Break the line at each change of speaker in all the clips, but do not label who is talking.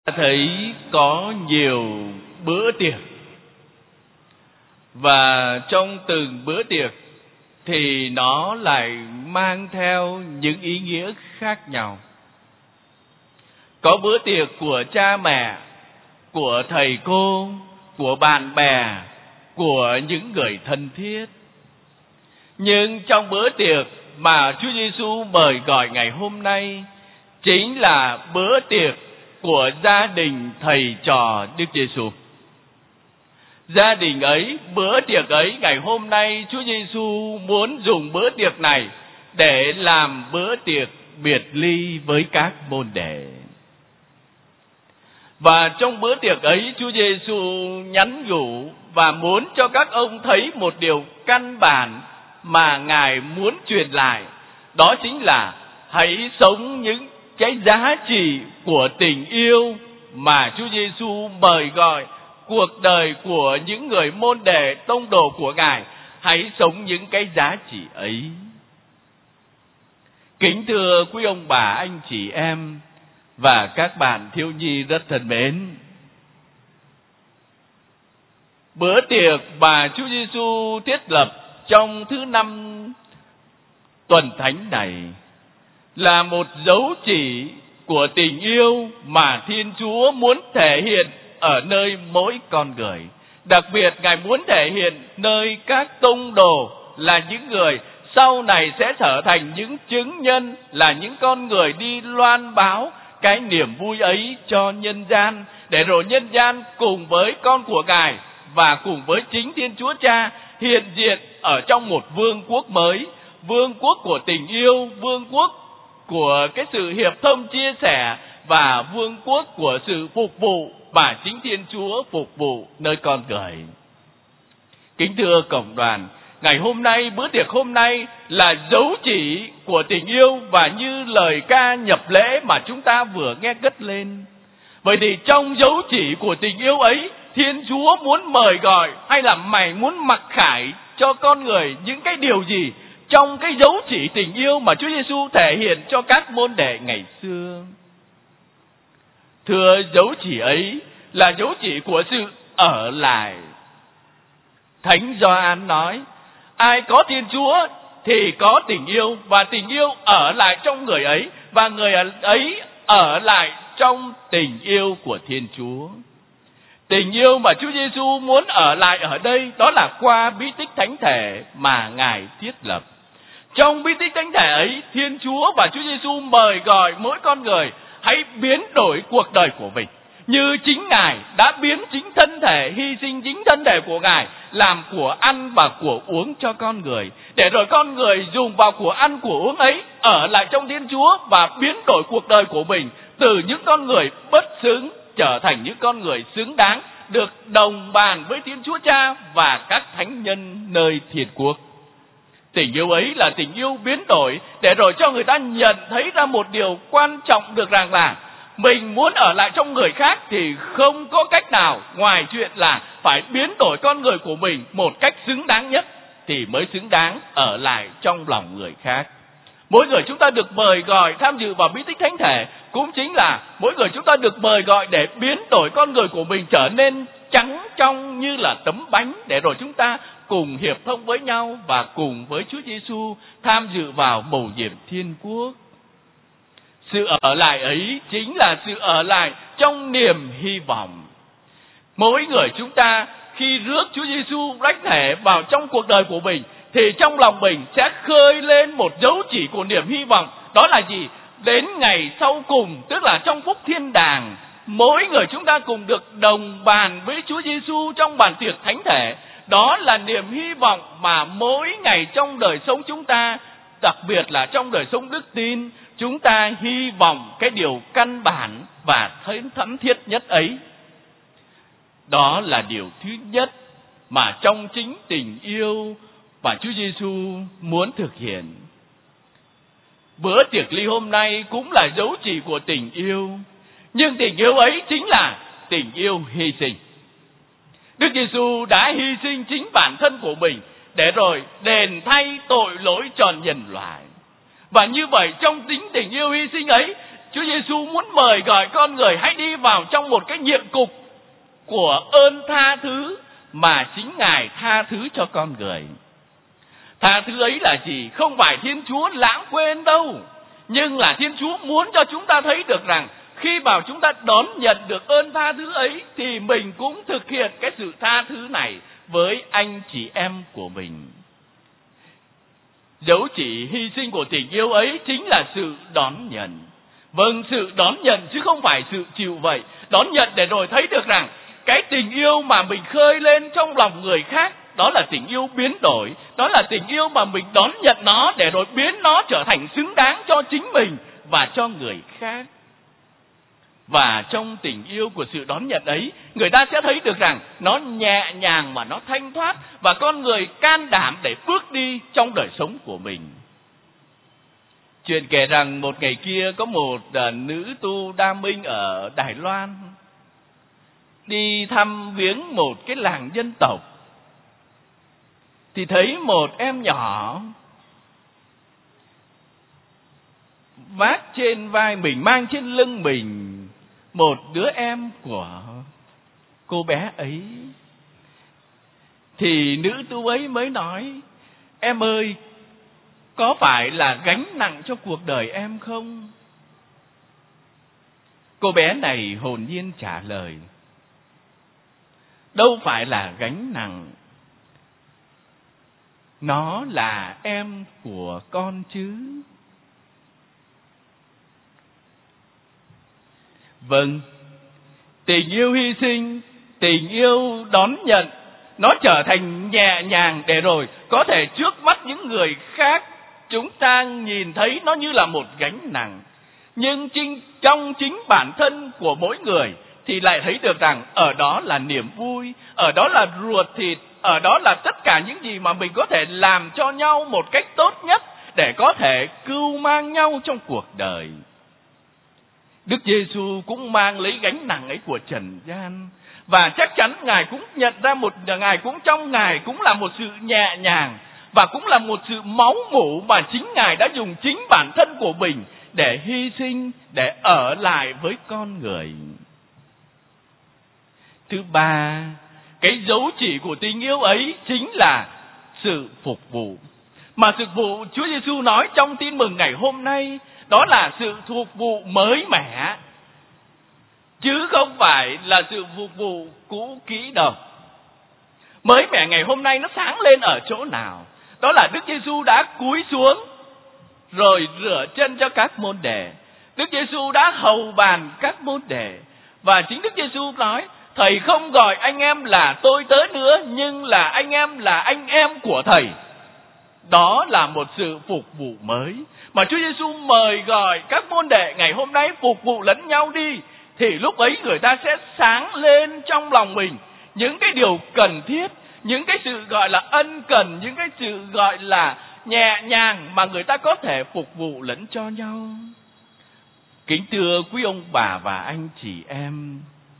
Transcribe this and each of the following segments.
Thấy có nhiều bữa tiệc, và trong từng bữa tiệc thì nó lại mang theo những ý nghĩa khác nhau. Có bữa tiệc của cha mẹ, của thầy cô, của bạn bè, của những người thân thiết. Nhưng trong bữa tiệc mà Chúa Giêsu mời gọi ngày hôm nay chính là bữa tiệc của gia đình thầy trò Đức Giêsu. Gia đình ấy, bữa tiệc ấy, ngày hôm nay Chúa Giêsu muốn dùng bữa tiệc này để làm bữa tiệc biệt ly với các môn đệ. Và trong bữa tiệc ấy, Chúa Giêsu nhắn nhủ và muốn cho các ông thấy một điều căn bản mà Ngài muốn truyền lại. Đó chính là hãy sống những cái giá trị của tình yêu mà Chúa Giêsu mời gọi cuộc đời của những người môn đệ tông đồ của Ngài. Hãy sống những cái giá trị ấy. Kính thưa quý ông bà, anh chị em và các bạn thiếu nhi rất thân mến, bữa tiệc mà Chúa Giêsu thiết lập trong thứ 5 tuần thánh này là một dấu chỉ của tình yêu mà Thiên Chúa muốn thể hiện ở nơi mỗi con người. Đặc biệt Ngài muốn thể hiện nơi các tông đồ là những người sau này sẽ trở thành những chứng nhân, là những con người đi loan báo cái niềm vui ấy cho nhân gian, để rồi nhân gian cùng với con của Ngài và cùng với chính Thiên Chúa Cha hiện diện ở trong một vương quốc mới, vương quốc của tình yêu, vương quốc của cái sự hiệp thông chia sẻ, và vương quốc của sự phục vụ và chính Thiên Chúa phục vụ nơi con người. Kính thưa cộng đoàn, ngày hôm nay, bữa tiệc hôm nay là dấu chỉ của tình yêu, và như lời ca nhập lễ mà chúng ta vừa nghe cất lên. Vậy thì trong dấu chỉ của tình yêu ấy, Thiên Chúa muốn mời gọi hay là mày muốn mặc khải cho con người những cái điều gì trong cái dấu chỉ tình yêu mà Chúa Giêsu thể hiện cho các môn đệ ngày xưa? Thưa, dấu chỉ ấy là dấu chỉ của sự ở lại. Thánh Gioan nói, ai có Thiên Chúa thì có tình yêu, và tình yêu ở lại trong người ấy, và người ấy ở lại trong tình yêu của Thiên Chúa. Tình yêu mà Chúa Giêsu muốn ở lại ở đây, đó là qua bí tích thánh thể mà Ngài thiết lập. Trong bí tích thánh thể ấy, Thiên Chúa và Chúa Giêsu mời gọi mỗi con người hãy biến đổi cuộc đời của mình, như chính Ngài đã biến chính thân thể, hy sinh chính thân thể của Ngài làm của ăn và của uống cho con người, để rồi con người dùng vào của ăn của uống ấy ở lại trong Thiên Chúa và biến đổi cuộc đời của mình từ những con người bất xứng trở thành những con người xứng đáng được đồng bàn với Thiên Chúa Cha và các thánh nhân nơi thiên quốc. Tình yêu ấy là tình yêu biến đổi, để rồi cho người ta nhận thấy ra một điều quan trọng được rằng là mình muốn ở lại trong người khác thì không có cách nào ngoài chuyện là phải biến đổi con người của mình một cách xứng đáng nhất thì mới xứng đáng ở lại trong lòng người khác. Mỗi người chúng ta được mời gọi tham dự vào bí tích thánh thể cũng chính là mỗi người chúng ta được mời gọi để biến đổi con người của mình trở nên trắng trong như là tấm bánh, để rồi chúng ta cùng hiệp thông với nhau và cùng với Chúa Giêsu tham dự vào mầu nhiệm thiên quốc. Sự ở lại ấy chính là sự ở lại trong niềm hy vọng. Mỗi người chúng ta khi rước Chúa Giêsu đảnh thể vào trong cuộc đời của mình thì trong lòng mình sẽ khơi lên một dấu chỉ của niềm hy vọng. Đó là gì? Đến ngày sau cùng, tức là trong phúc thiên đàng, mỗi người chúng ta cùng được đồng bàn với Chúa Giêsu trong bàn tiệc thánh thể. Đó là niềm hy vọng mà mỗi ngày trong đời sống chúng ta, đặc biệt là trong đời sống đức tin, chúng ta hy vọng cái điều căn bản và thấm thiết nhất ấy. Đó là điều thứ nhất mà trong chính tình yêu mà Chúa Giêsu muốn thực hiện. Bữa tiệc ly hôm nay cũng là dấu chỉ của tình yêu, nhưng tình yêu ấy chính là tình yêu hy sinh. Đức Giêsu đã hy sinh chính bản thân của mình để rồi đền thay tội lỗi cho nhân loại. Và như vậy trong chính tình yêu hy sinh ấy, Chúa Giêsu muốn mời gọi con người hãy đi vào trong một cái nhiệm cục của ơn tha thứ mà chính Ngài tha thứ cho con người. Tha thứ ấy là gì? Không phải Thiên Chúa lãng quên đâu, nhưng là Thiên Chúa muốn cho chúng ta thấy được rằng khi mà chúng ta đón nhận được ơn tha thứ ấy thì mình cũng thực hiện cái sự tha thứ này với anh chị em của mình. Dấu chỉ hy sinh của tình yêu ấy chính là sự đón nhận. Vâng, sự đón nhận chứ không phải sự chịu vậy. Đón nhận để rồi thấy được rằng cái tình yêu mà mình khơi lên trong lòng người khác, đó là tình yêu biến đổi. Đó là tình yêu mà mình đón nhận nó để rồi biến nó trở thành xứng đáng cho chính mình và cho người khác. Và trong tình yêu của sự đón nhận ấy, người ta sẽ thấy được rằng nó nhẹ nhàng mà nó thanh thoát, và con người can đảm để bước đi trong đời sống của mình. Chuyện kể rằng một ngày kia có một nữ tu đa minh ở Đài Loan đi thăm viếng một cái làng dân tộc, thì thấy một em nhỏ vác trên vai mình, mang trên lưng mình một đứa em của cô bé ấy. Thì nữ tu ấy mới nói: em ơi, có phải là gánh nặng cho cuộc đời em không? Cô bé này hồn nhiên trả lời: đâu phải là gánh nặng, nó là em của con chứ. Vâng, tình yêu hy sinh, tình yêu đón nhận, nó trở thành nhẹ nhàng để rồi có thể trước mắt những người khác chúng ta nhìn thấy nó như là một gánh nặng. Nhưng trong chính bản thân của mỗi người thì lại thấy được rằng ở đó là niềm vui, ở đó là ruột thịt, ở đó là tất cả những gì mà mình có thể làm cho nhau một cách tốt nhất để có thể cưu mang nhau trong cuộc đời. Đức Giêsu cũng mang lấy gánh nặng ấy của trần gian, và chắc chắn Ngài cũng nhận ra trong Ngài cũng là một sự nhẹ nhàng, và cũng là một sự máu mủ mà chính Ngài đã dùng chính bản thân của mình để hy sinh, để ở lại với con người. Thứ ba, cái dấu chỉ của tình yêu ấy chính là sự phục vụ. Mà sự phục vụ Chúa Giêsu nói trong tin mừng ngày hôm nay, đó là sự phục vụ mới mẻ, chứ không phải là sự phục vụ cũ kỹ đâu. Mới mẻ ngày hôm nay nó sáng lên ở chỗ nào? Đó là Đức Giêsu đã cúi xuống rồi rửa chân cho các môn đệ. Đức Giêsu đã hầu bàn các môn đệ, và chính Đức Giêsu nói: Thầy không gọi anh em là tôi tớ nữa, nhưng là anh em là anh em của Thầy. Đó là một sự phục vụ mới mà Chúa Giêsu mời gọi các môn đệ ngày hôm nay phục vụ lẫn nhau đi. Thì lúc ấy người ta sẽ sáng lên trong lòng mình những cái điều cần thiết, những cái sự gọi là ân cần, những cái sự gọi là nhẹ nhàng mà người ta có thể phục vụ lẫn cho nhau. Kính thưa quý ông bà và anh chị em,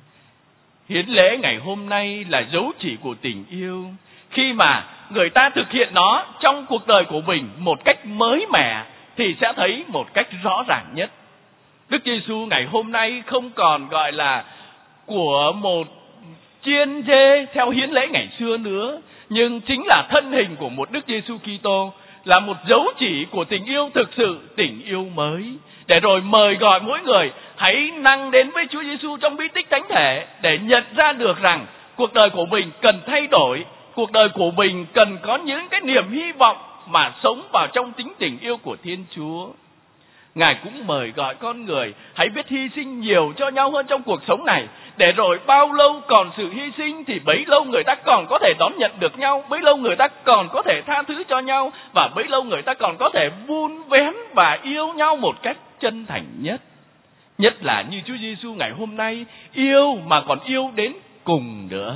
hiến lễ ngày hôm nay là dấu chỉ của tình yêu. Khi mà người ta thực hiện nó trong cuộc đời của mình một cách mới mẻ thì sẽ thấy một cách rõ ràng nhất. Đức Giêsu ngày hôm nay không còn gọi là của một chiên dê theo hiến lễ ngày xưa nữa, nhưng chính là thân hình của một Đức Giêsu Kitô, là một dấu chỉ của tình yêu thực sự, tình yêu mới, để rồi mời gọi mỗi người hãy năng đến với Chúa Giêsu trong bí tích thánh thể để nhận ra được rằng cuộc đời của mình cần thay đổi, cuộc đời của mình cần có những cái niềm hy vọng mà sống vào trong chính tình yêu của Thiên Chúa. Ngài cũng mời gọi con người hãy biết hy sinh nhiều cho nhau hơn trong cuộc sống này, để rồi bao lâu còn sự hy sinh thì bấy lâu người ta còn có thể đón nhận được nhau, bấy lâu người ta còn có thể tha thứ cho nhau, và bấy lâu người ta còn có thể vun vén và yêu nhau một cách chân thành nhất. Nhất là như Chúa Giêsu ngày hôm nay yêu mà còn yêu đến cùng nữa.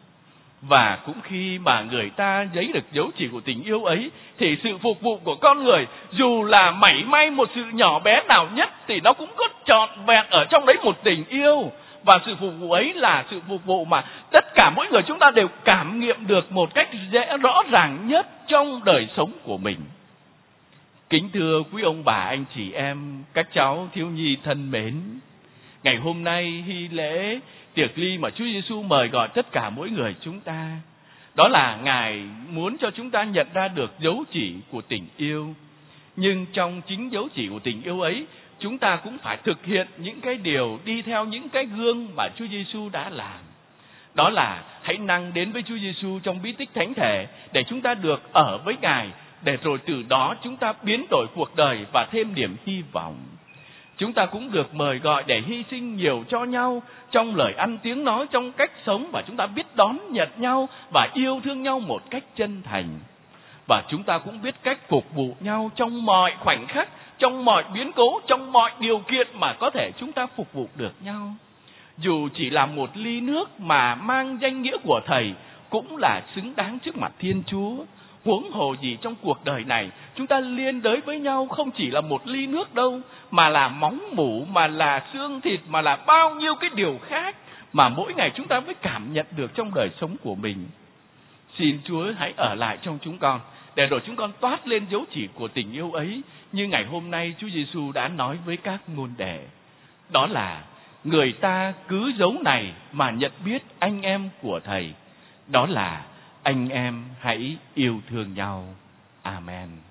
Và cũng khi mà người ta thấy được dấu chỉ của tình yêu ấy thì sự phục vụ của con người, dù là mảy may một sự nhỏ bé nào nhất, thì nó cũng có trọn vẹn ở trong đấy một tình yêu. Và sự phục vụ ấy là sự phục vụ mà tất cả mỗi người chúng ta đều cảm nghiệm được một cách rõ ràng nhất trong đời sống của mình. Kính thưa quý ông bà, anh chị em, các cháu thiếu nhi thân mến, ngày hôm nay hy lễ tiệc ly mà Chúa Giêsu mời gọi tất cả mỗi người chúng ta, đó là Ngài muốn cho chúng ta nhận ra được dấu chỉ của tình yêu. Nhưng trong chính dấu chỉ của tình yêu ấy, chúng ta cũng phải thực hiện những cái điều, đi theo những cái gương mà Chúa Giêsu đã làm. Đó là hãy năng đến với Chúa Giêsu trong bí tích thánh thể để chúng ta được ở với Ngài, để rồi từ đó chúng ta biến đổi cuộc đời và thêm niềm hy vọng. Chúng ta cũng được mời gọi để hy sinh nhiều cho nhau trong lời ăn tiếng nói, trong cách sống, và chúng ta biết đón nhận nhau và yêu thương nhau một cách chân thành. Và chúng ta cũng biết cách phục vụ nhau trong mọi khoảnh khắc, trong mọi biến cố, trong mọi điều kiện mà có thể chúng ta phục vụ được nhau. Dù chỉ là một ly nước mà mang danh nghĩa của Thầy cũng là xứng đáng trước mặt Thiên Chúa. Huống hồ gì trong cuộc đời này, chúng ta liên đới với nhau không chỉ là một ly nước đâu, mà là móng mủ, mà là xương thịt, mà là bao nhiêu cái điều khác mà mỗi ngày chúng ta mới cảm nhận được trong đời sống của mình. Xin Chúa hãy ở lại trong chúng con, để rồi chúng con toát lên dấu chỉ của tình yêu ấy, như ngày hôm nay Chúa Giêsu đã nói với các môn đệ. Đó là người ta cứ dấu này mà nhận biết anh em của Thầy. Đó là anh em hãy yêu thương nhau. Amen.